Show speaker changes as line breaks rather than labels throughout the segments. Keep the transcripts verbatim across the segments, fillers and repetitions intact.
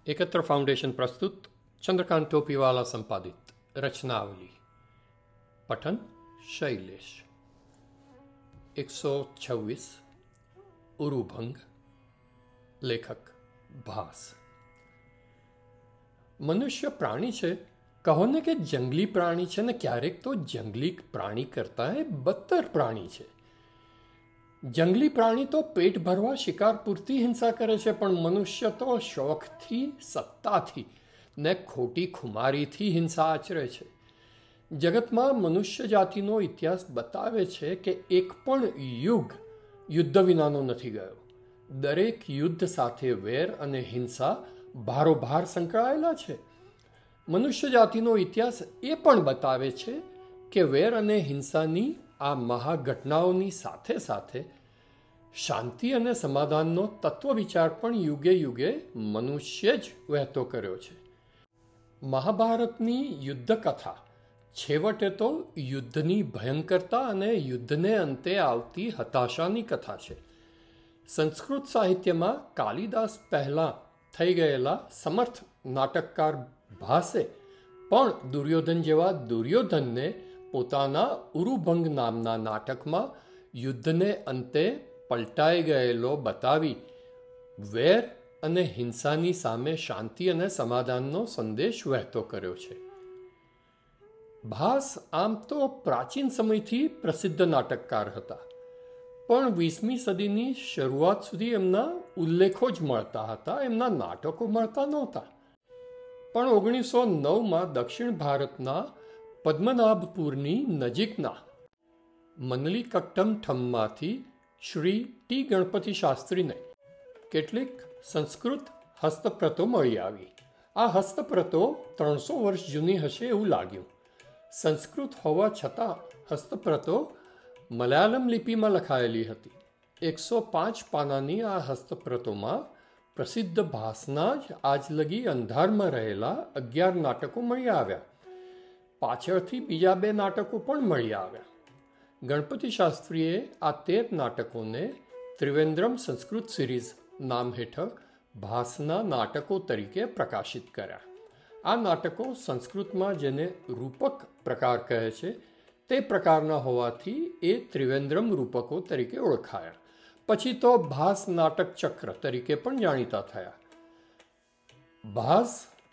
एकत्र फाउंडेशन प्रस्तुत चंद्रकांत टोपीवाला संपादित रचनावली। पठन शैलेश। एक सौ छब्बीस उरुभंग। लेखक भास। मनुष्य प्राणी છે કહો ને કે જંગલી પ્રાણી છે ને ક્યારેક તો જંગલી પ્રાણી કરતા એ બદતર પ્રાણી છે। જંગલી પ્રાણી તો પેટ ભરવા શિકાર પૂરતી હિંસા કરે છે, પણ મનુષ્ય તો શોખથી, સત્તાથી ને ખોટી ખુમારીથી હિંસા આચરે છે। જગતમાં મનુષ્ય જાતિનો ઇતિહાસ બતાવે છે કે એક પણ યુગ યુદ્ધ વિનાનો નથી ગયો। દરેક યુદ્ધ સાથે વેર અને હિંસા ભારોભાર સંકળાયેલા છે। મનુષ્ય જાતિનો ઇતિહાસ એ પણ બતાવે છે કે વેર અને હિંસાની આ મહાઘટનાઓની સાથે સાથે શાંતિ અને સમાધાનનો તત્વ વિચાર પણ યુગે યુગે મનુષ્ય જ વહેતો કર્યો છે। મહાભારતની યુદ્ધ કથા છેવટે તો યુદ્ધની ભયંકરતા અને યુદ્ધને અંતે આવતી હતાશાની કથા છે। સંસ્કૃત સાહિત્યમાં કાલિદાસ પહેલાં થઈ ગયેલા સમર્થ નાટકકાર ભાસે પણ દુર્યોધન જેવા દુર્યોધનને પોતાના ઉરુભંગ નામના નાટકમાં યુદ્ધને અંતે પલટાઈ ગયેલો બતાવી વેર અને હિંસાની સામે શાંતિ અને સમાધાનનો સંદેશ વહેતો કર્યો છે। ભાસ આમ તો પ્રાચીન સમયથી પ્રસિદ્ધ નાટકકાર હતા, પણ વીસમી સદીની શરૂઆત સુધી એમના ઉલ્લેખો જ મળતા હતા, એમના નાટકો મળતા નહોતા। પણ ઓગણીસો નવમાં દક્ષિણ ભારતના પદ્મનાભપુરની નજીકના મનલીકટ્ટમ ઠમમાંથી શ્રી ટી ગણપતિ શાસ્ત્રીને કેટલીક સંસ્કૃત હસ્તપ્રતો મળી આવી। આ હસ્તપ્રતો ત્રણસો વર્ષ જૂની હશે એવું લાગ્યું। સંસ્કૃત હોવા છતાં હસ્તપ્રતો મલયાલમ લિપિમાં લખાયેલી હતી। એકસો પાંચ પાનાની આ હસ્તપ્રતોમાં પ્રસિદ્ધ ભાસના જ આજ લગી અંધારમાં રહેલા અગિયાર નાટકો મળી આવ્યા। પાછળથી બીજા બે નાટકો પણ મળી આવ્યા। ગણપતિ શાસ્ત્રીએ આ તેર નાટકોને ત્રિવેન્દ્રમ સંસ્કૃત સિરીઝ નામ હેઠળ ભાસના નાટકો તરીકે પ્રકાશિત કર્યા। આ નાટકો સંસ્કૃતમાં જેને રૂપક પ્રકાર કહે છે તે પ્રકારના હોવાથી એ ત્રિવેન્દ્રમ રૂપકો તરીકે ઓળખાયા। પછી તો ભાસ નાટક ચક્ર તરીકે પણ જાણીતા થયા। ભાસ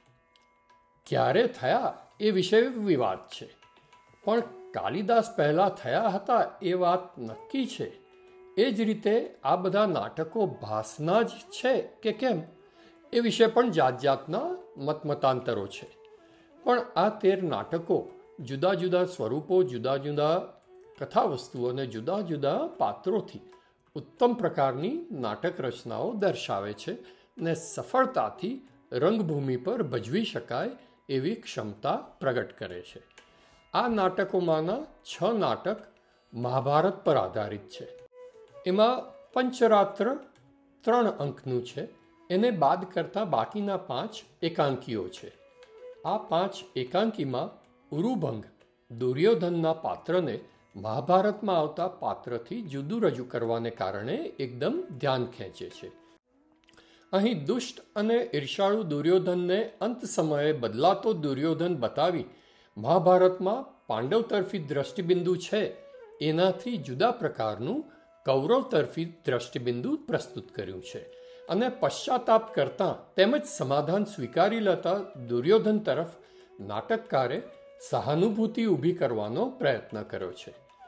ક્યારે થયા એ વિશે વિવાદ છે, પણ કાલિદાસ પહેલા થયા હતા એ વાત નક્કી છે। એ જ રીતે આ બધા નાટકો ભાસના જ છે કે કેમ એ વિશે પણ જાત જાતના મતમતાંતરો છે। પણ આ તેર નાટકો જુદા જુદા સ્વરૂપો, જુદા જુદા કથા વસ્તુઓ અને જુદા જુદા પાત્રોથી ઉત્તમ પ્રકારની નાટક રચનાઓ દર્શાવે છે ને સફળતાથી રંગભૂમિ પર ભજવી શકાય એવી ક્ષમતા પ્રગટ કરે છે। આ નાટકોમાંના છ નાટક મહાભારત પર આધારિત છે। એમાં પંચરાત્ર ત્રણ અંકનું છે, એને બાદ કરતાં બાકીના પાંચ એકાંકીઓ છે। આ પાંચ એકાંકીમાં ઉરુભંગ દુર્યોધનના પાત્રને મહાભારતમાં આવતા પાત્રથી જુદું રજૂ કરવાને કારણે એકદમ ધ્યાન ખેંચે છે। અહીં દુષ્ટ અને ઈર્ષાળુ દુર્યોધનને અંત સમયે બદલાતો દુર્યોધન બતાવી મહાભારતમાં પાંડવ તરફી દ્રષ્ટિબિંદુ છે એનાથી જુદા પ્રકારનું કૌરવ તરફી દ્રષ્ટિબિંદુ પ્રસ્તુત કર્યું છે, અને પશ્ચાતાપ કરતાં તેમજ સમાધાન સ્વીકારી લેતા દુર્યોધન તરફ નાટકકારે સહાનુભૂતિ ઊભી કરવાનો પ્રયત્ન કર્યો છે।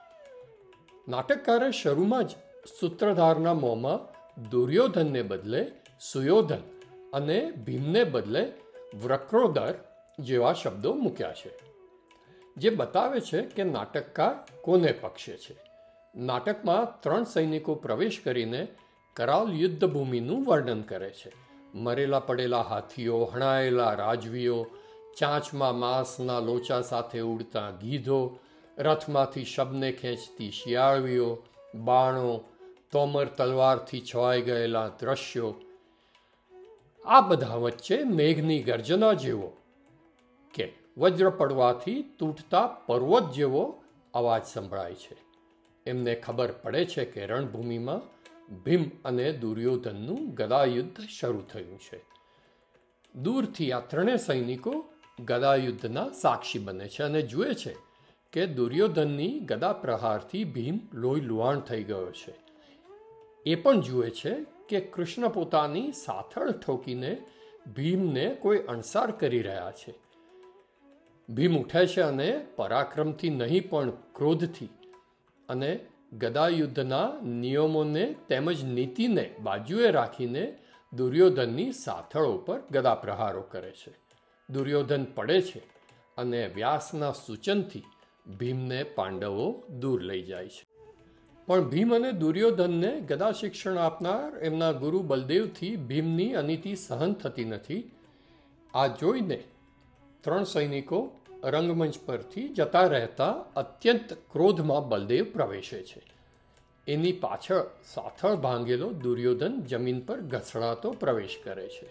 નાટકકારે શરૂમાં જ સૂત્રધારના મોંમાં દુર્યોધનને બદલે સુયોધન અને ભીમને બદલે વક્રોદર જેવા શબ્દો મૂક્યા છે, જે બતાવે છે કે નાટકકાર કોને પક્ષે છે। નાટકમાં ત્રણ સૈનિકો પ્રવેશ કરીને કરાલ યુદ્ધભૂમિનું વર્ણન કરે છે। મરેલા પડેલા હાથીઓ, હણાયેલા રાજવીઓ, ચાંચમાં માંસના લોચા સાથે ઉડતા ગીધો, રથમાંથી શબને ખેંચતી શિયાળવીઓ, બાણો, તોમર તલવારથી છવાઈ ગયેલા દ્રશ્યો, આ બધા વચ્ચે મેઘની ગર્જના જેવો કે વજ્ર પડવાથી તૂટતા પર્વત જેવો અવાજ સંભળાય છે। એમને ખબર પડે છે કે રણભૂમિમાં ભીમ અને દુર્યોધનનું ગદાયુદ્ધ શરૂ થયું છે। દૂરથી આ ત્રણેય સૈનિકો ગદાયુદ્ધના સાક્ષી બને છે અને જુએ છે કે દુર્યોધનની ગદા પ્રહારથી ભીમ લોહી લુહાણ થઈ ગયો છે. એ પણ જુએ છે કે કૃષ્ણ પોતાની સાથળ ઠોકીને ભીમને કોઈ અણસાર કરી રહ્યા છે. ભીમ ઉઠે છે અને પરાક્રમથી નહીં પણ ક્રોધથી અને ગદાયુદ્ધના નિયમોને તેમજ નીતિને બાજુએ રાખીને દુર્યોધનની સાથળો પર ગદા પ્રહારો કરે છે. દુર્યોધન પડે છે અને વ્યાસના સૂચનથી ભીમને પાંડવો દૂર લઈ જાય છે. પણ ભીમ અને દુર્યોધનને ગદા શિક્ષણ આપનાર એમના ગુરુ બલદેવથી ભીમની અનીતિ સહન થતી નથી. આ જોઈને ત્રણ સૈનિકો રંગમંચ પરથી જતા રહેતા અત્યંત ક્રોધમાં બલદેવ પ્રવેશે છે. એની પાછળ સાથળ ભાંગેલો દુર્યોધન જમીન પર ઘસડાતો પ્રવેશ કરે છે.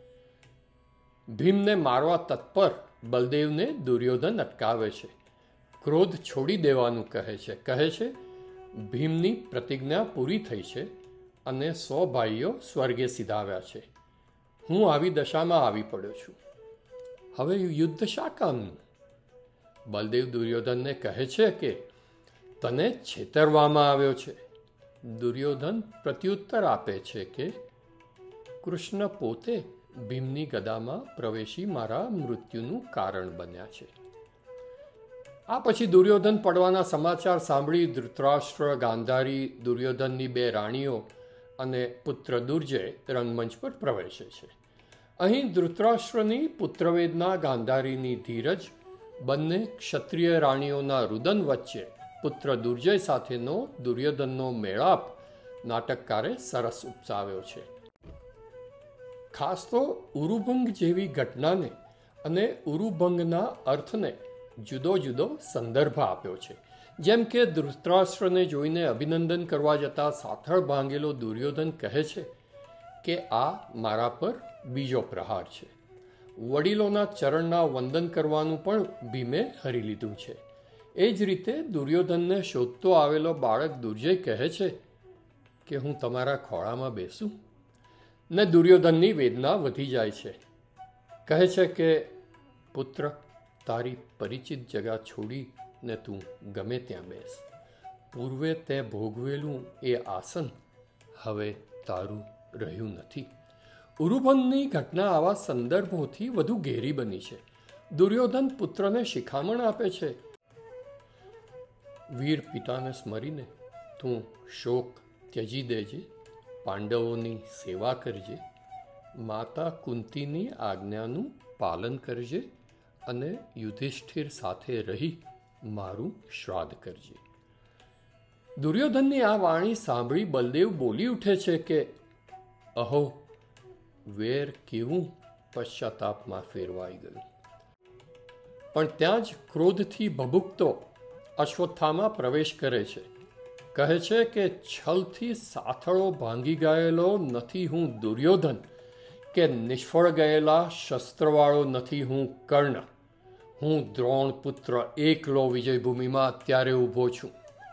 ભીમને મારવા તત્પર બલદેવને દુર્યોધન અટકાવે છે. ક્રોધ છોડી દેવાનું કહે છે. કહે છે ભીમની પ્રતિજ્ઞા પૂરી થઈ છે અને સો ભાઈઓ સ્વર્ગે સીધાવ્યા છે. હું આવી દશામાં આવી પડ્યો છું. હવે યુદ્ધ શા કામનું? બલદેવ દુર્યોધનને કહે છે કે તને છેતરવામાં આવ્યો છે. દુર્યોધન પ્રત્યુત્તર આપે છે કે કૃષ્ણ પોતે ભીમની ગદામાં પ્રવેશી મારા મૃત્યુનું કારણ બન્યા છે. આ પછી દુર્યોધન પડવાના સમાચાર સાંભળી ધૃતરાષ્ટ્ર, ગાંધારી, દુર્યોધનની બે રાણીઓ અને પુત્ર દુર્જય રંગમંચ પર પ્રવેશે છે. અહીં ધૃતરાષ્ટ્રની પુત્રવેદના, ગાંધારીની ધીરજ, બંને ક્ષત્રિય રાણીઓના રુદન વચ્ચે પુત્ર દુર્જય સાથેનો દુર્યોધનનો મેળાપ નાટકકારે સરસ ઉપસાવ્યો છે. ખાસ તો ઉરુભંગ જેવી ઘટનાને અને ઉરુભંગના અર્થને જુદો જુદો સંદર્ભ આપ્યો છે. જેમ કે ધૃતરાષ્ટ્રને જોઈને અભિનંદન કરવા જતા સાથળ ભાંગેલો દુર્યોધન કહે છે કે આ મારા પર બીજો પ્રહાર છે. વડીલોના ચરણના વંદન કરવાનું પણ ભીમે હરી લીધું છે. એ જ રીતે દુર્યોધનને શોધતો આવેલો બાળક દુર્જય કહે છે કે હું તમારા ખોળામાં બેસું? ને દુર્યોધનની વેદના વધી જાય છે. કહે છે કે પુત્ર, તારી પરિચિત જગા છોડીને તું ગમે ત્યાં બેસ. પૂર્વે તે ભોગવેલું એ આસન હવે તારું રહ્યું નથી. ઉરુભંગની ઘટના આવા સંદર્ભોથી વધુ ઘેરી બની છે. દુર્યોધન પુત્રને શિખામણ આપે છે, વીર પિતાને સ્મરીને તું શોક ત્યજી દેજે, પાંડવોની સેવા કરજે, માતા કુંતીની આજ્ઞાનું પાલન કરજે અને યુધિષ્ઠિર સાથે રહી મારું શ્રાદ્ધ કરજે. દુર્યોધનની આ વાણી સાંભળી બલદેવ બોલી ઉઠે છે કે અહો, વેર કેવું પશ્ચાતાપમાં ફેરવાઈ ગયું. પણ ત્યાં જ ક્રોધથી ભભૂકતો અશ્વત્થામા પ્રવેશ કરે છે. કહે છે કે છલથી સાથળો ભાંગી ગયેલો નથી હું દુર્યોધન, કે નિષ્ફળ ગયેલા શસ્ત્રવાળો નથી હું કર્ણ. હું દ્રોણ પુત્ર એકલો વિજયભૂમિમાં અત્યારે ઊભો છું.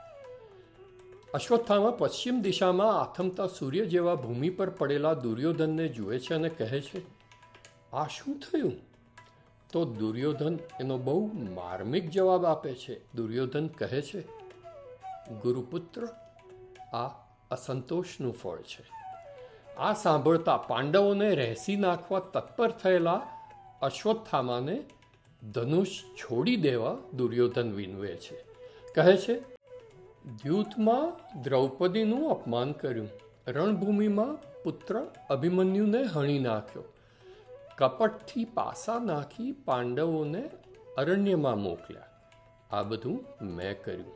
અશ્વત્થામા પશ્ચિમ દિશામાં આથમતા સૂર્ય જેવા ભૂમિ પર પડેલા દુર્યોધનને જુએ છે અને કહે છે, આ શું થયું? તો દુર્યોધન એનો બહુ માર્મિક જવાબ આપે છે. દુર્યોધન કહે છે, ગુરુપુત્ર, આ અસંતોષનું ફળ છે. આ સાંભળતા પાંડવોને રહેસી નાખવા તત્પર થયેલા અશ્વત્થામાને ધનુષ છોડી દેવા દુર્યોધન વિનવે છે. કહે છે, દ્યુતમાં દ્રૌપદીનું અપમાન કર્યું, રણભૂમિમાં પુત્ર અભિમન્યુને હણી નાખ્યો, કપટથી પાસા નાખી પાંડવોને અરણ્યમાં મોકલ્યા. આ બધું મેં કર્યું.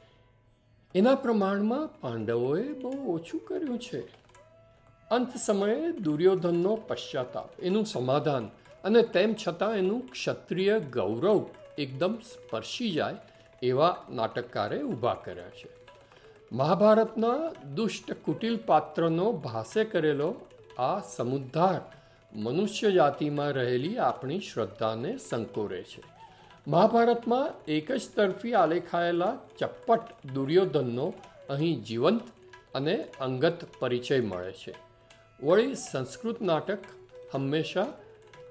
એના પ્રમાણમાં પાંડવોએ બહુ ઓછું કર્યું છે. અંત સમયે દુર્યોધનનો પશ્ચાતાપ, એનું સમાધાન અને તેમ છતાં એનું ક્ષત્રિય ગૌરવ એકદમ સ્પર્શી જાય એવા નાટકકારે ઊભા કર્યા છે. મહાભારતના દુષ્ટ કુટિલ પાત્રનો ભાસે કરેલો આ સમુદ્ધાર મનુષ્ય જાતિમાં રહેલી આપણી શ્રદ્ધાને સંકોરે છે. મહાભારતમાં એક જ તરફી આલેખાયેલા ચપ્પટ દુર્યોધનનો અહીં જીવંત અને અંગત પરિચય મળે છે. વળી સંસ્કૃત નાટક હંમેશા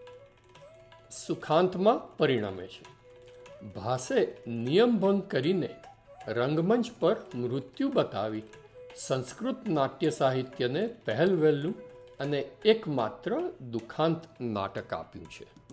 સુખાંતમાં પરિણમે છે. ભાસે નિયમભંગ કરીને રંગમંચ પર મૃત્યુ બતાવી સંસ્કૃત નાટ્ય સાહિત્યને પહેલવહેલું અને એકમાત્ર દુખાંત નાટક આપ્યું છે.